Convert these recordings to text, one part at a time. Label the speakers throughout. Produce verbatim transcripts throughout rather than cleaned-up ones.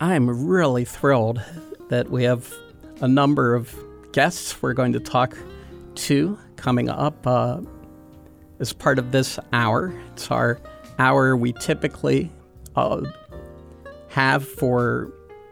Speaker 1: I'm really thrilled that we have a number of guests we're going to talk to coming up uh, as part of this hour. It's our hour we typically uh, have for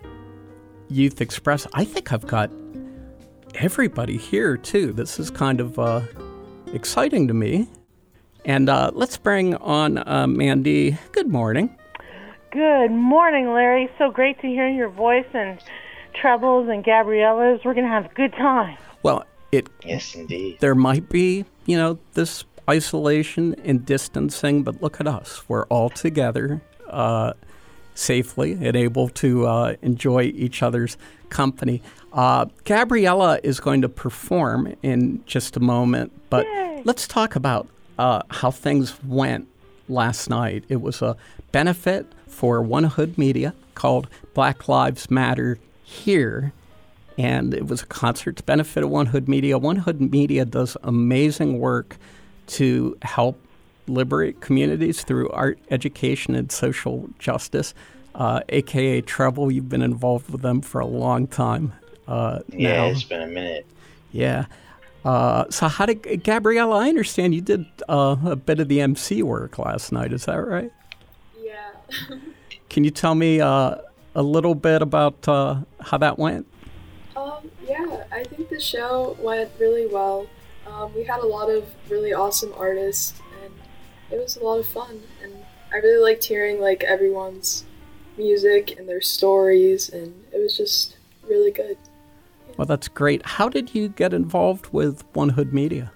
Speaker 1: Youth Express. I think I've got everybody here, too. This is kind of uh, exciting to me. And uh, let's bring on uh, Mandy. Good morning.
Speaker 2: Good morning, Larry. So great to hear your voice and Trebles and Gabriella's. We're going to have a good time.
Speaker 1: Well, it
Speaker 3: yes, indeed.
Speaker 1: There might be, you know, this isolation and distancing, but look at us. We're all together uh, safely and able to uh, enjoy each other's company. Uh, Gabriella is going to perform in just a moment, but Yay. let's talk about uh, how things went last night. It was a benefit for One Hood Media called Black Lives Matter Here, and it was a concert to benefit One Hood Media. One Hood Media does amazing work to help liberate communities through art, education, and social justice. Uh, A K A Treble, you've been involved with them for a long time. Uh,
Speaker 3: yeah,
Speaker 1: now.
Speaker 3: It's been a minute.
Speaker 1: Yeah. Uh, so how did, Gabriella, I understand you did uh, a bit of the M C work last night. Is that right?
Speaker 4: Yeah.
Speaker 1: Can you tell me uh, a little bit about uh, how that went?
Speaker 4: Um, yeah, I think the show went really well. Um, we had a lot of really awesome artists, and it was a lot of fun. And I really liked hearing like everyone's music and their stories, and it was just really good. Yeah.
Speaker 1: Well, that's great. How did you get involved with One Hood Media?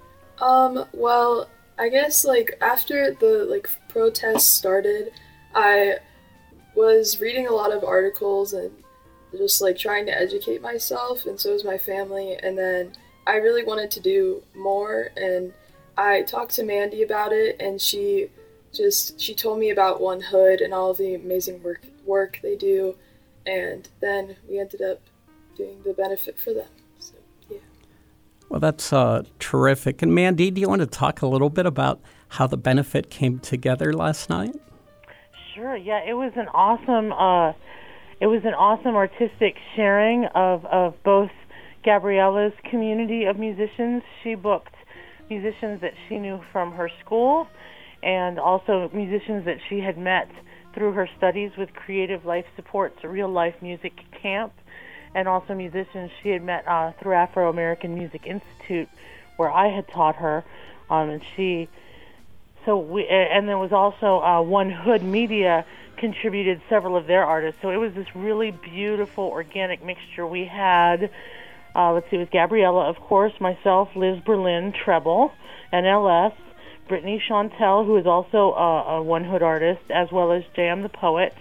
Speaker 4: Um, well, I guess like after the like protests started, I was reading a lot of articles and just like trying to educate myself, and so was my family. And then I really wanted to do more, and I talked to Mandy about it, and she just she told me about One Hood and all of the amazing work work they do, and then we ended up doing the benefit for them. So yeah.
Speaker 1: Well, that's uh, terrific. And Mandy, do you want to talk a little bit about how the benefit came together last night?
Speaker 2: Sure. Yeah, it was an awesome. Uh, it was an awesome artistic sharing of, of both Gabriella's community of musicians. She booked musicians that she knew from her school, and also musicians that she had met through her studies with Creative Life Support's Real Life Music Camp, and also musicians she had met uh, through Afro-American Music Institute, where I had taught her, um, and she. So we, and there was also uh, One Hood Media contributed several of their artists. So it was this really beautiful organic mixture. We had, uh, let's see, it was Gabriella, of course, myself, Liz Berlin, treble, and L S, Brittany Chantel, who is also a, a One Hood artist, as well as Jam the Poet.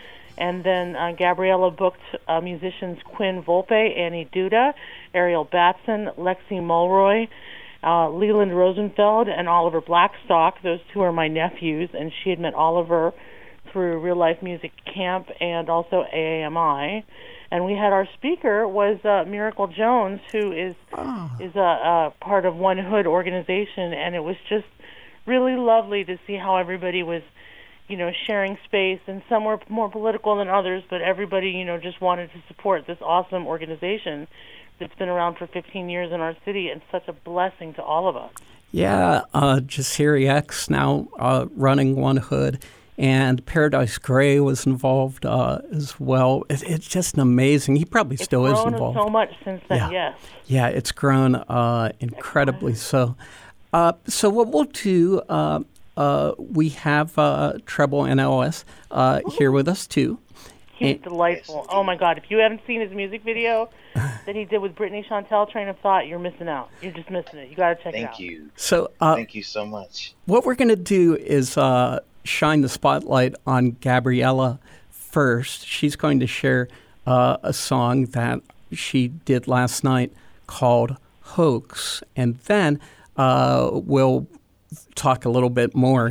Speaker 2: And then uh, Gabriella booked uh, musicians Quinn Volpe, Annie Duda, Ariel Batson, Lexi Mulroy, Uh, Leland Rosenfeld and Oliver Blackstock. Those two are my nephews, and she had met Oliver through Real Life Music Camp and also A A M I. And we had our speaker was uh, Miracle Jones, who is oh. is a, a part of One Hood organization, and it was just really lovely to see how everybody was, you know, sharing space, and some were more political than others, but everybody, you know, just wanted to support this awesome organization that's been around for fifteen years in our city, and such a blessing to all of us.
Speaker 1: Yeah, uh, Jasiri X now uh, running One Hood, and Paradise Gray was involved uh, as well. It, it's just amazing. He probably
Speaker 2: it's
Speaker 1: still is involved.
Speaker 2: It's grown so much since then,
Speaker 1: yeah.
Speaker 2: yes.
Speaker 1: Yeah, it's grown uh, incredibly so. Uh, so what we'll do, uh, uh, we have uh, Treble and L S uh, here with us, too.
Speaker 2: He's and, delightful. Oh, my God. If you haven't seen his music video that he did with Brittany Chantel, Train of Thought, you're missing out. You're just missing it. You got to check
Speaker 3: Thank
Speaker 2: it out.
Speaker 3: Thank you.
Speaker 1: So, uh,
Speaker 3: Thank you so much.
Speaker 1: What we're going to do is uh, shine the spotlight on Gabriella first. She's going to share uh, a song that she did last night called Hoax. And then uh, we'll talk a little bit more.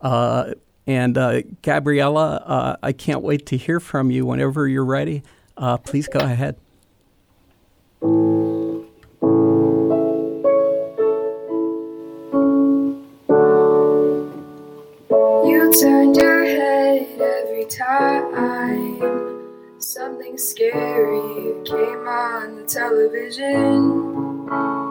Speaker 1: Uh And uh, Gabriella, uh, I can't wait to hear from you whenever you're ready. Uh, please go ahead.
Speaker 5: You turned your head every time
Speaker 4: Something scary came on the television.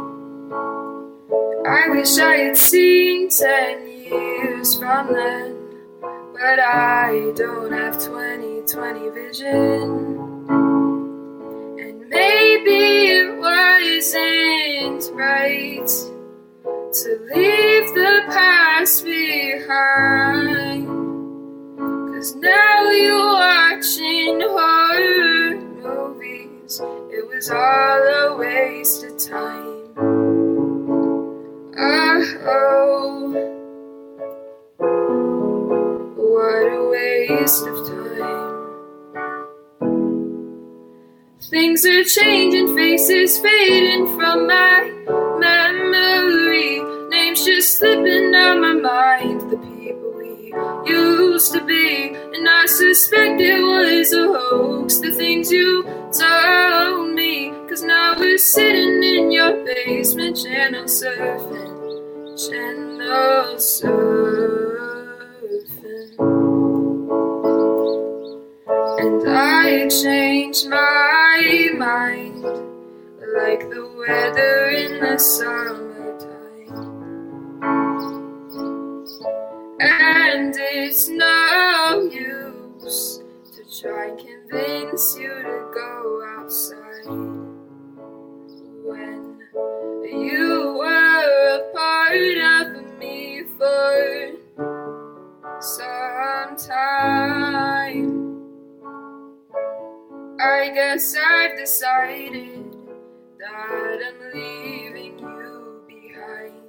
Speaker 4: I wish I had seen ten years from then, but I don't have twenty twenty vision. And maybe it wasn't right to leave the past behind, 'cause now you're watching horror movies. It was all a waste of time. Oh, what a waste of time. Things are changing, faces fading from my memory. Names just slipping out my mind. The people we used to be, and I suspect it was a hoax. The things you told me, 'cause now we're sitting in your basement, channel surfing, channel surfing. And I changed my mind, like the weather in the summertime. And it's no use to try and convince you to go outside when you were a part of me for some time. I guess I've decided that I'm leaving you behind.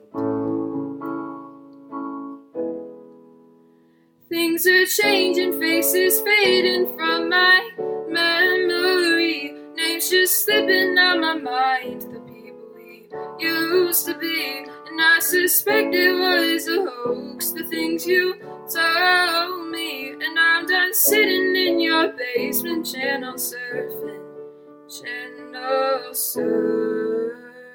Speaker 4: Things are changing, faces fading from my memory. Names just slipping out my mind. The people we used to be, and I suspect it was a hoax. The things you told me, and I'm done sitting in your basement, channel surfing, channel surfing.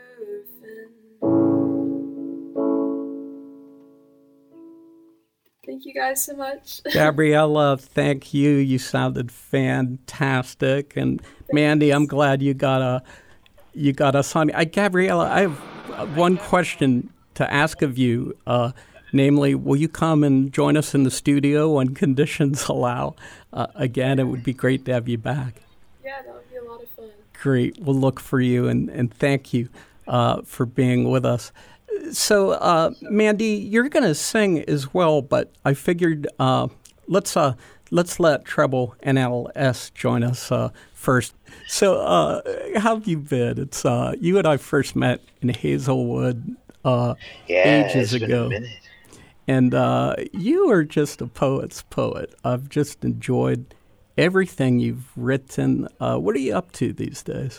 Speaker 4: Thank you guys so much.
Speaker 1: Gabriella, thank you. You sounded fantastic. And
Speaker 4: Thanks.
Speaker 1: Mandy, I'm glad you got a you got us on. I, Gabriella, I have one question to ask of you. Uh, namely, will you come and join us in the studio when conditions allow? Uh, again, it would be great to have you back.
Speaker 4: Yeah, that would be a lot of fun.
Speaker 1: Great. We'll look for you, and, and thank you uh, for being with us. So, uh, Mandy, you're going to sing as well, but I figured uh, let's uh, let's let Treble N L S join us uh, first. So, uh, how have you been? It's uh, you and I first met in Hazelwood uh,
Speaker 3: yeah,
Speaker 1: ages
Speaker 3: it's been
Speaker 1: ago,
Speaker 3: a minute.
Speaker 1: and uh, you are just a poet's poet. I've just enjoyed everything you've written. Uh, what are you up to these days?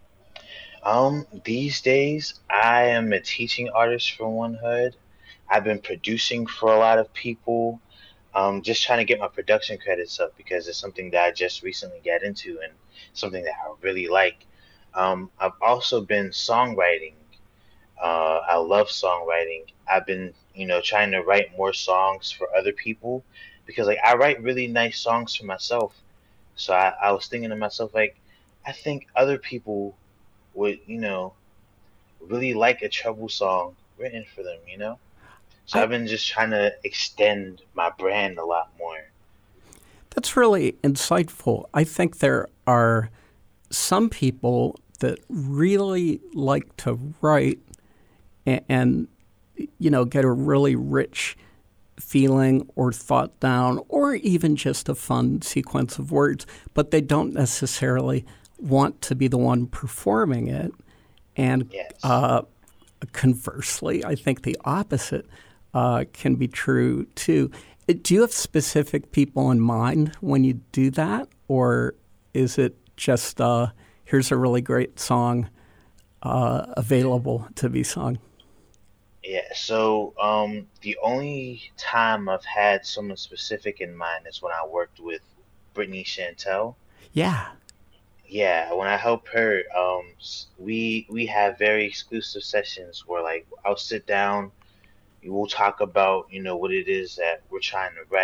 Speaker 3: Um, these days, I am a teaching artist for One Hood. I've been producing for a lot of people, um, just trying to get my production credits up because it's something that I just recently got into and something that I really like. Um, I've also been songwriting. Uh, I love songwriting. I've been, you know, trying to write more songs for other people because, like, I write really nice songs for myself. So I, I was thinking to myself, like, I think other people would, you know, really like a Treble song written for them, you know? So
Speaker 1: I,
Speaker 3: I've been just trying to extend my brand a lot more.
Speaker 1: That's really insightful. I think there are some people that really like to write and, and you know, get a really rich feeling or thought down or even just a fun sequence of words, but they don't necessarily want to be the one performing it. And
Speaker 3: Yes.
Speaker 1: uh, conversely, I think the opposite uh, can be true too. Do you have specific people in mind when you do that? Or is it just, uh, here's a really great song uh, available to be sung?
Speaker 3: Yeah, so um, the only time I've had someone specific in mind is when I worked with Brittany Chantel.
Speaker 1: Yeah.
Speaker 3: Yeah, when I help her, um, s- we we have very exclusive sessions where, like, I'll sit down, we'll talk about, you know, what it is that we're trying to write.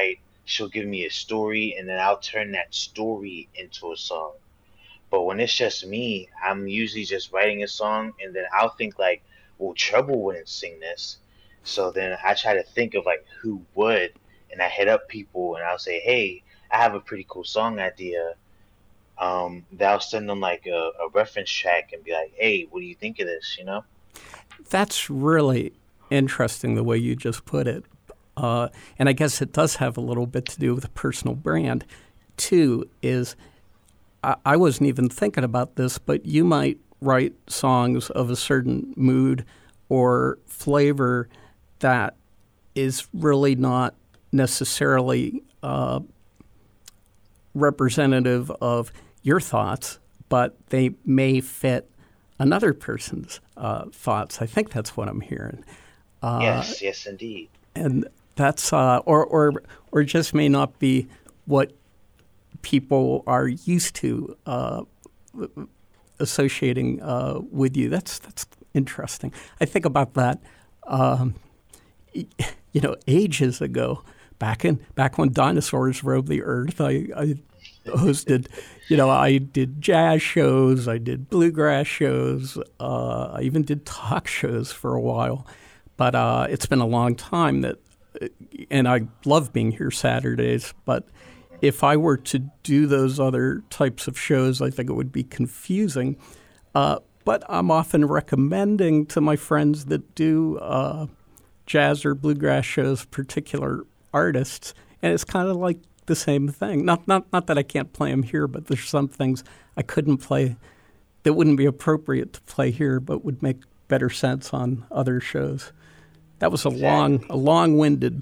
Speaker 3: she'll give me a story, and then I'll turn that story into a song. But when it's just me, I'm usually just writing a song, and then I'll think like, well, Trouble wouldn't sing this. So then I try to think of like who would, and I hit up people and I'll say, hey, I have a pretty cool song idea. Um, they'll send them like a, a reference track and be like, hey, what do you think of this? You know?
Speaker 1: That's really interesting the way you just put it. Uh, and I guess it does have a little bit to do with a personal brand. Two is, I, I wasn't even thinking about this, but you might write songs of a certain mood or flavor that is really not necessarily uh, representative of your thoughts, but they may fit another person's uh, thoughts. I think that's what I'm hearing. Uh,
Speaker 3: yes, yes, indeed.
Speaker 1: And that's uh, or or or just may not be what people are used to uh, associating uh, with you. That's that's interesting. I think about that. Um, you know, ages ago, back in back when dinosaurs roamed the earth, I, I hosted. You know, I did jazz shows, I did bluegrass shows, uh, I even did talk shows for a while. But uh, it's been a long time that, and I love being here Saturdays, but if I were to do those other types of shows, I think it would be confusing. Uh, but I'm often recommending to my friends that do uh, jazz or bluegrass shows particular artists, and it's kind of like the same thing. Not, not, not that I can't play them here, but there's some things I couldn't play that wouldn't be appropriate to play here, but would make better sense on other shows. That was a
Speaker 3: Exactly.
Speaker 1: long, a long-winded.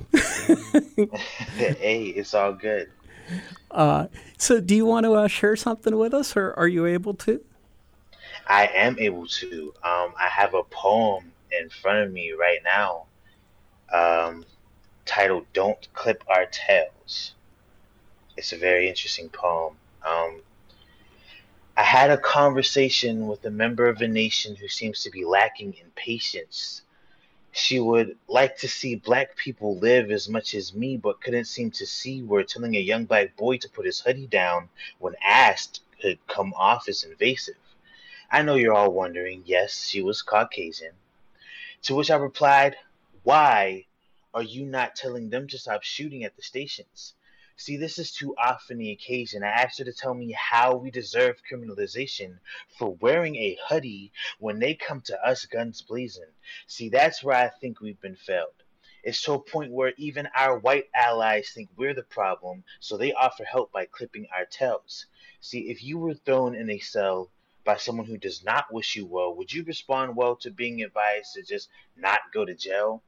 Speaker 3: Hey, it's all good.
Speaker 1: Uh, so, do you want to uh, share something with us, or are you able to?
Speaker 3: I am able to. Um, I have a poem in front of me right now, um, titled "Don't Clip Our Tails." It's a very interesting poem. Um, I had a conversation with a member of a nation who seems to be lacking in patience. She would like to see black people live as much as me, but couldn't seem to see where telling a young black boy to put his hoodie down when asked could come off as invasive. I know you're all wondering, yes, she was Caucasian. To which I replied, why are you not telling them to stop shooting at the stations? See, this is too often the occasion. I asked her to tell me how we deserve criminalization for wearing a hoodie when they come to us guns blazing. See, that's where I think we've been failed. It's to a point where even our white allies think we're the problem, so they offer help by clipping our tails. See, if you were thrown in a cell by someone who does not wish you well, would you respond well to being advised to just not go to jail?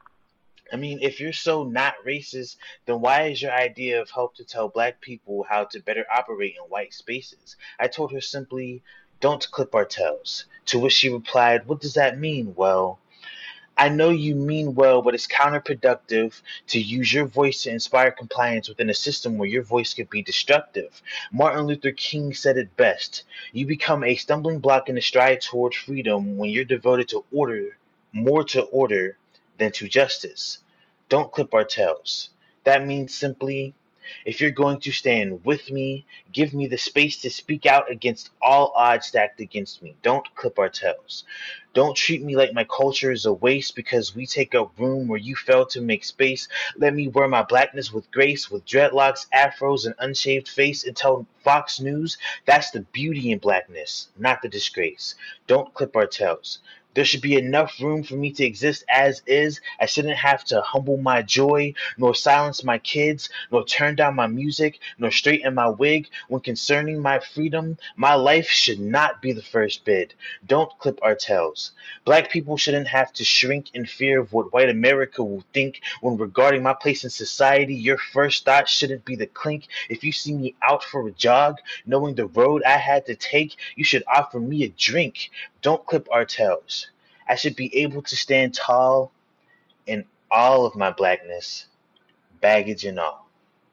Speaker 3: I mean, if you're so not racist, then why is your idea of help to tell black people how to better operate in white spaces? I told her simply, don't clip our tails. To which she replied, what does that mean? Well, I know you mean well, but it's counterproductive to use your voice to inspire compliance within a system where your voice could be destructive. Martin Luther King said it best. You become a stumbling block in the stride toward freedom when you're devoted to order, more to order than to justice. Don't clip our tails. That means simply, if you're going to stand with me, give me the space to speak out against all odds stacked against me. Don't clip our tails. Don't treat me like my culture is a waste because we take up room where you fail to make space. Let me wear my blackness with grace, with dreadlocks, afros, and unshaved face, and tell Fox News that's the beauty in blackness, not the disgrace. Don't clip our tails. There should be enough room for me to exist as is. I shouldn't have to humble my joy, nor silence my kids, nor turn down my music, nor straighten my wig. When concerning my freedom, my life should not be the first bid. Don't clip our tails. Black people shouldn't have to shrink in fear of what white America will think. When regarding my place in society, your first thought shouldn't be the clink. If you see me out for a jog, knowing the road I had to take, you should offer me a drink. Don't clip our tails. I should be able to stand tall in all of my blackness, baggage and all.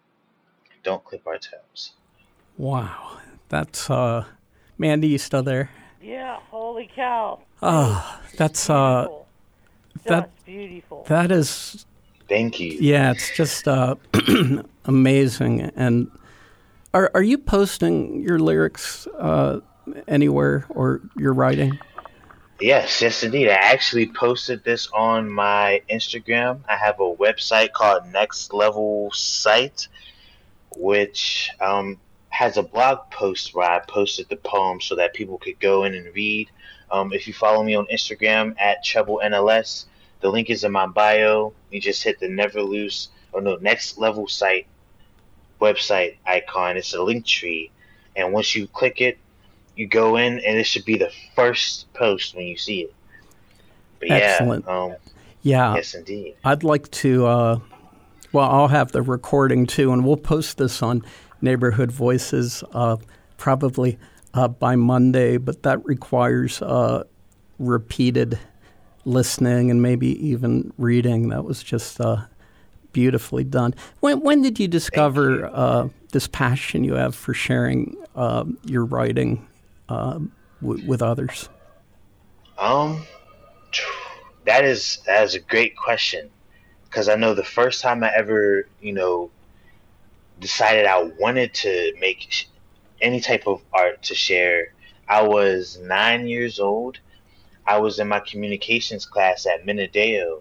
Speaker 3: Don't clip our tails.
Speaker 1: Wow. That's, uh, Mandy, you still there?
Speaker 2: Yeah, holy cow.
Speaker 1: Oh, that's, uh,
Speaker 2: Beautiful.
Speaker 1: that,
Speaker 2: Just beautiful.
Speaker 1: that is
Speaker 3: Thank you.
Speaker 1: Yeah, it's just uh, amazing. And are are you posting your lyrics uh, anywhere or your writing?
Speaker 3: Yes, yes, indeed. I actually posted this on my Instagram. I have a website called Next Level Site, which um, has a blog post where I posted the poem so that people could go in and read. Um, if you follow me on Instagram at Treble N L S, the link is in my bio. You just hit the Never Lose, or no, Next Level Site website icon. It's a link tree. And once you click it, you go in, and it should be the first post when you see it. But
Speaker 1: Excellent.
Speaker 3: Yeah, um,
Speaker 1: yeah.
Speaker 3: Yes, indeed.
Speaker 1: I'd like to, uh, well, I'll have the recording too, and we'll post this on Neighborhood Voices uh, probably uh, by Monday, but that requires uh, repeated listening and maybe even reading. That was just uh, beautifully done. When when did you discover
Speaker 3: you.
Speaker 1: uh, this passion you have for sharing uh, your writing uh, w- with others?
Speaker 3: Um, that is that is a great question, because I know the first time I ever, you know, decided I wanted to make any type of art to share, I was nine years old. I was in my communications class at Minadeo,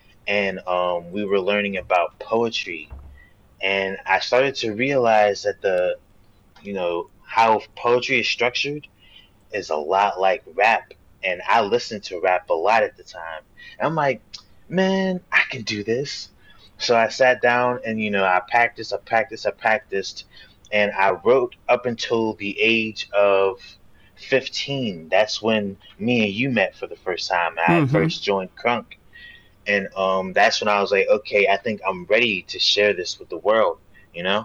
Speaker 3: and um, we were learning about poetry. And I started to realize that the, you know, how poetry is structured is a lot like rap. And I listened to rap a lot at the time. And I'm like, man, I can do this. So I sat down and, you know, I practiced, I practiced, I practiced. And I wrote up until the age of fifteen. That's when me and you met for the first time. I
Speaker 1: Mm-hmm.
Speaker 3: first joined Crunk. And um, that's when I was like, okay, I think I'm ready to share this with the world, you know?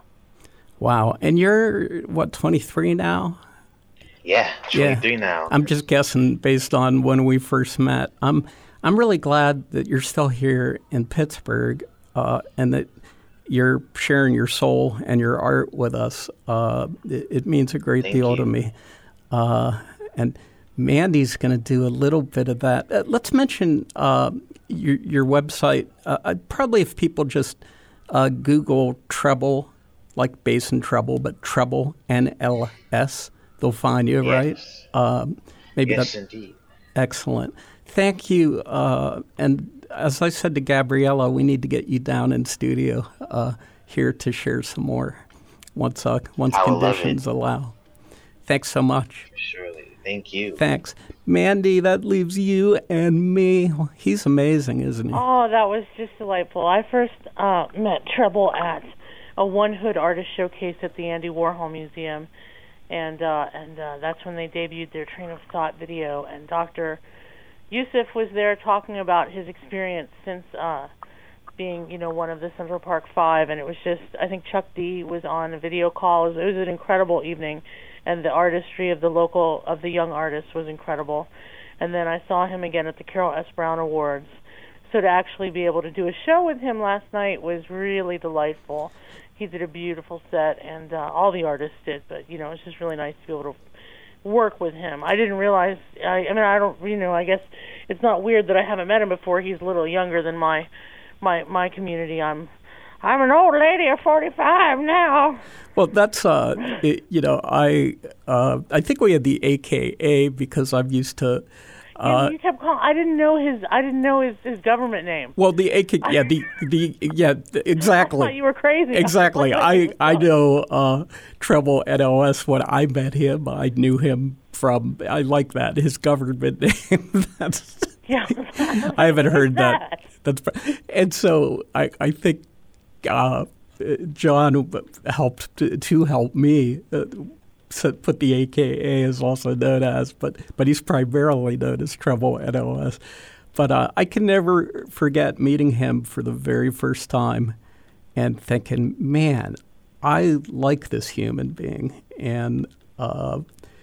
Speaker 1: Wow. And you're, what, twenty-three now?
Speaker 3: Yeah, twenty-three
Speaker 1: Yeah.
Speaker 3: now.
Speaker 1: I'm just guessing based on when we first met. I'm I'm really glad that you're still here in Pittsburgh uh, and that you're sharing your soul and your art with us. Uh, it, it means a great
Speaker 3: Thank
Speaker 1: deal
Speaker 3: you.
Speaker 1: to me. Uh, and Mandy's going to do a little bit of that. Uh, let's mention uh, your, your website. Uh, I'd probably if people just uh, Google treble, like bass and treble, but treble, N L S, they'll find you,
Speaker 3: Yes.
Speaker 1: right? Um, maybe
Speaker 3: Yes,
Speaker 1: that's
Speaker 3: indeed.
Speaker 1: excellent. Thank you. Uh, and as I said to Gabriella, we need to get you down in studio uh, here to share some more once uh, once
Speaker 3: I would love
Speaker 1: conditions
Speaker 3: it.
Speaker 1: allow. Thanks so much.
Speaker 3: Surely. Thank you.
Speaker 1: Thanks. Mandy, that leaves you and me. He's amazing, isn't he?
Speaker 2: Oh, that was just delightful. I first uh, met Treble at a One Hood artist showcase at the Andy Warhol Museum, and uh, and uh, that's when they debuted their Train of Thought video. And Doctor Yusuf was there talking about his experience since uh, being, you know, one of the Central Park Five, and it was just, I think Chuck D was on a video call. It was, it was an incredible evening, and the artistry of the local, of the young artists was incredible. And then I saw him again at the Carol S. Brown Awards. So to actually be able to do a show with him last night was really delightful. He did a beautiful set, and uh, all the artists did, but, you know, it's just really nice to be able to work with him. I didn't realize, I, I mean, I don't, you know, I guess it's not weird that I haven't met him before. He's a little younger than my my my community. I'm I'm an old lady of forty-five now.
Speaker 1: Well, that's, uh, it, you know, I uh, I think we had the A K A because I'm used to. Uh,
Speaker 2: you, you kept calling. I didn't know his. I didn't know his, his government name.
Speaker 1: well, the A K A, yeah, the the yeah, exactly.
Speaker 2: I thought you were crazy.
Speaker 1: Exactly. I I know uh, Treble N L S when I met him. I knew him from. I like that his government name. That's.
Speaker 2: Yeah.
Speaker 1: I haven't heard
Speaker 2: that?
Speaker 1: that. That's and so I I think uh, John helped to, to help me. Uh, So put the A K A is also known as, but but he's primarily known as Treble N L S. But uh, I can never forget meeting him for the very first time and thinking, man, I like this human being. And uh,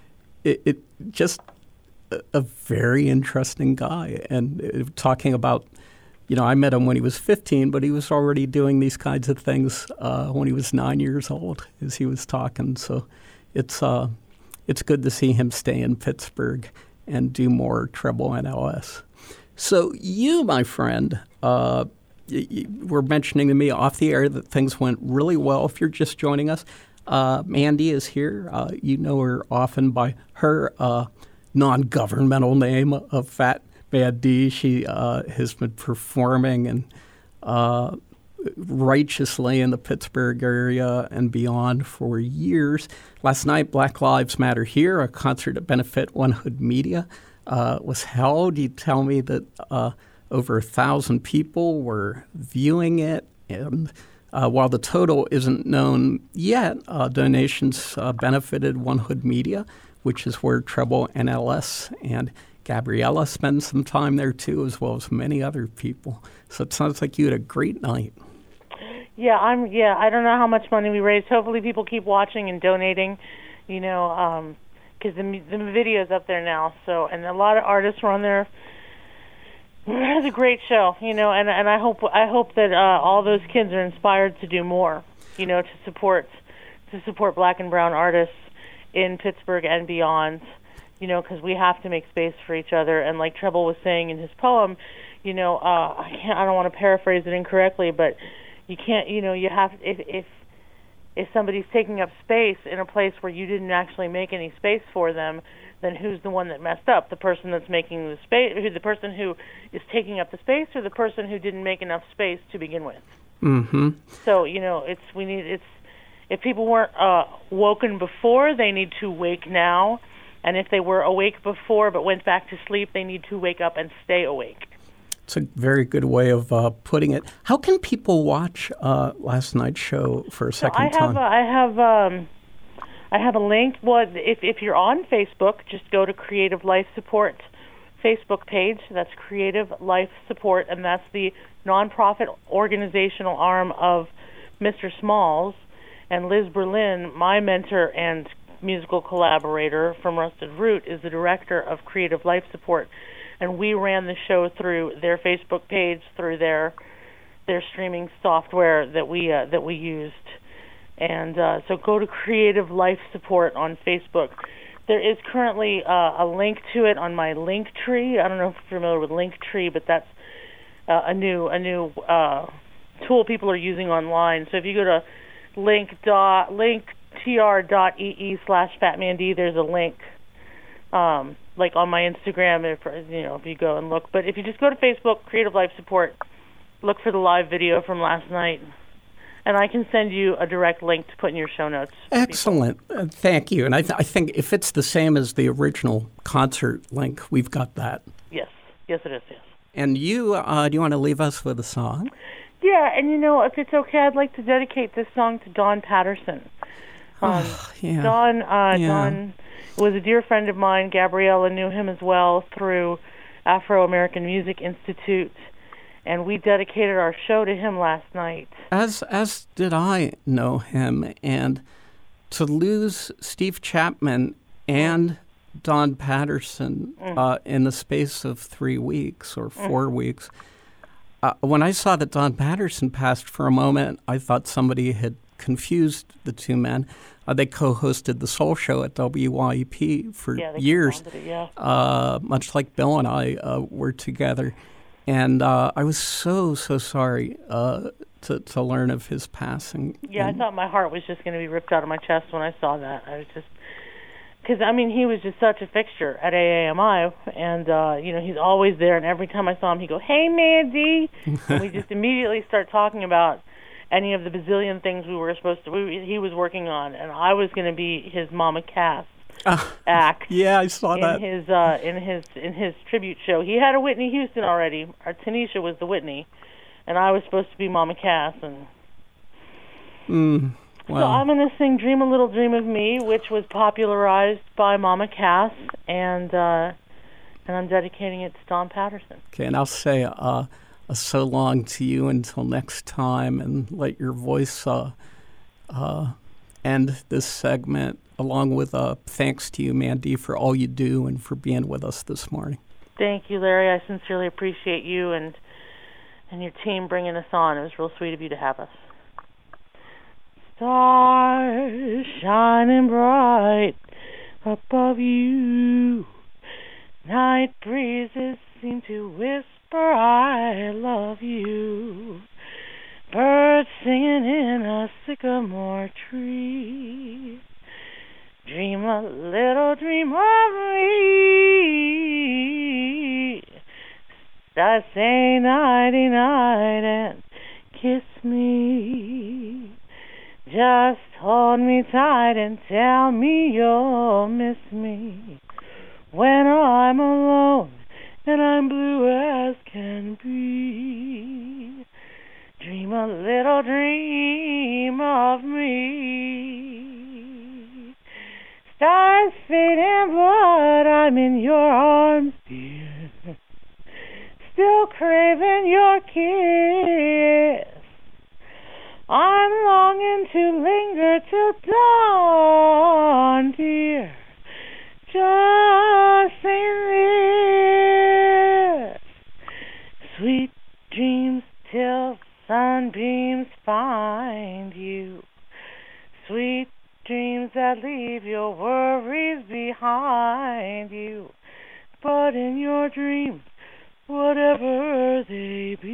Speaker 1: it, it just a, a very interesting guy. And uh, talking about, you know, I met him when he was fifteen, but he was already doing these kinds of things uh, when he was nine years old as he was talking. So It's uh, it's good to see him stay in Pittsburgh and do more Treble N L S. So you, my friend, uh, y- y- were mentioning to me off the air that things went really well. If you're just joining us, uh, Mandy is here. Uh, you know her often by her uh, non-governmental name of Fat Mandy. She uh, has been performing and uh, righteously in the Pittsburgh area and beyond for years. Last night, Black Lives Matter Here, a concert at Benefit One Hood Media, uh, was held. You tell me that uh, over a thousand people were viewing it, and uh, while the total isn't known yet, uh, donations uh, benefited One Hood Media, which is where Treble N L S and Gabriella spends some time there too, as well as many other people. So it sounds like you had a great night.
Speaker 2: Yeah, I'm. Yeah, I don't know how much money we raised. Hopefully, people keep watching and donating. You know, because um, the the video's up there now. So, and a lot of artists were on there. It was a great show. You know, and and I hope I hope that uh, all those kids are inspired to do more. You know, to support to support Black and brown artists in Pittsburgh and beyond. You know, because we have to make space for each other. And like Treble was saying in his poem, you know, uh, I can't. I don't want to paraphrase it incorrectly, but you can't, you know, you have, if, if if somebody's taking up space in a place where you didn't actually make any space for them, then who's the one that messed up? The person that's making the space, who the person who is taking up the space, or the person who didn't make enough space to begin with?
Speaker 1: Mm-hmm.
Speaker 2: So, you know, it's, we need, it's, if people weren't uh, woken before, they need to wake now. And if they were awake before but went back to sleep, they need to wake up and stay awake.
Speaker 1: It's a very good way of uh, putting it. How can people watch uh, last night's show for a second
Speaker 2: so I have
Speaker 1: time?
Speaker 2: A, I have um, I have a link. Well, if if you're on Facebook, just go to Creative Life Support Facebook page. That's Creative Life Support, and that's the nonprofit organizational arm of Mister Smalls. And Liz Berlin, my mentor and musical collaborator from Rusted Root, is the director of Creative Life Support. And we ran the show through their Facebook page, through their their streaming software that we uh, that we used. And uh, so go to Creative Life Support on Facebook. There is currently uh, a link to it on my Linktree. I don't know if you're familiar with Linktree, but that's uh, a new a new uh, tool people are using online. So if you go to link dot linktr.ee slash fatmandy, there's a link. Um, like on my Instagram, if you know, if you go and look. But if you just go to Facebook, Creative Life Support, look for the live video from last night, and I can send you a direct link to put in your show notes.
Speaker 1: Excellent. Uh, thank you. And I, th- I think if it's the same as the original concert link, we've got that.
Speaker 2: Yes. Yes, it is, yes.
Speaker 1: And you, uh, do you want to leave us with a song?
Speaker 2: Yeah, and you know, if it's okay, I'd like to dedicate this song to Don Patterson. Um,
Speaker 1: oh, yeah.
Speaker 2: Don, uh,
Speaker 1: yeah.
Speaker 2: Don was a dear friend of mine. Gabriella knew him as well through Afro-American Music Institute, and we dedicated our show to him last night.
Speaker 1: As as did I know him, and to lose Steve Chapman and Don Patterson mm. uh, in the space of three weeks or four mm. weeks. Uh, when I saw that Don Patterson passed, for a moment, I thought somebody had confused the two men. Uh, they co-hosted the Soul Show at W Y E P for
Speaker 2: yeah,
Speaker 1: years,
Speaker 2: it, yeah.
Speaker 1: uh, much like Bill and I uh, were together. And uh, I was so, so sorry uh, to, to learn of his passing.
Speaker 2: Yeah,
Speaker 1: and
Speaker 2: I thought my heart was just going to be ripped out of my chest when I saw that. I was just... Because, I mean, he was just such a fixture at A A M I, and, uh, you know, he's always there, and every time I saw him, he'd go, "Hey, Mandy!" And we just immediately start talking about any of the bazillion things we were supposed to, we, he was working on, and I was going to be his Mama Cass uh, act.
Speaker 1: Yeah, I saw
Speaker 2: in
Speaker 1: that.
Speaker 2: His, uh, in, his, in his tribute show. He had a Whitney Houston already. Our Tanisha was the Whitney, and I was supposed to be Mama Cass, and...
Speaker 1: Mm.
Speaker 2: Wow. So I'm going to sing Dream a Little Dream of Me, which was popularized by Mama Cass, and uh, and I'm dedicating it to Don Patterson.
Speaker 1: Okay, and I'll say uh, a so long to you until next time, and let your voice uh, uh, end this segment, along with uh, thanks to you, Mandy, for all you do and for being with us this morning.
Speaker 2: Thank you, Larry. I sincerely appreciate you and and your team bringing us on. It was real sweet of you to have us. Stars shining bright above you. Night breezes seem to whisper for I love you. Birds singing in a sycamore tree. Dream a little dream of me. I say nighty night and kiss me. Just hold me tight and tell me you'll miss me when I'm alone and I'm blue as can be. Dream a little dream of me. Stars fading, but I'm in your arms, dear. Still craving your kiss. I'm longing to linger till dawn, dear. Just saying this. Sweet dreams till sunbeams find you. Sweet dreams that leave your worries behind you. But in your dreams, whatever they be,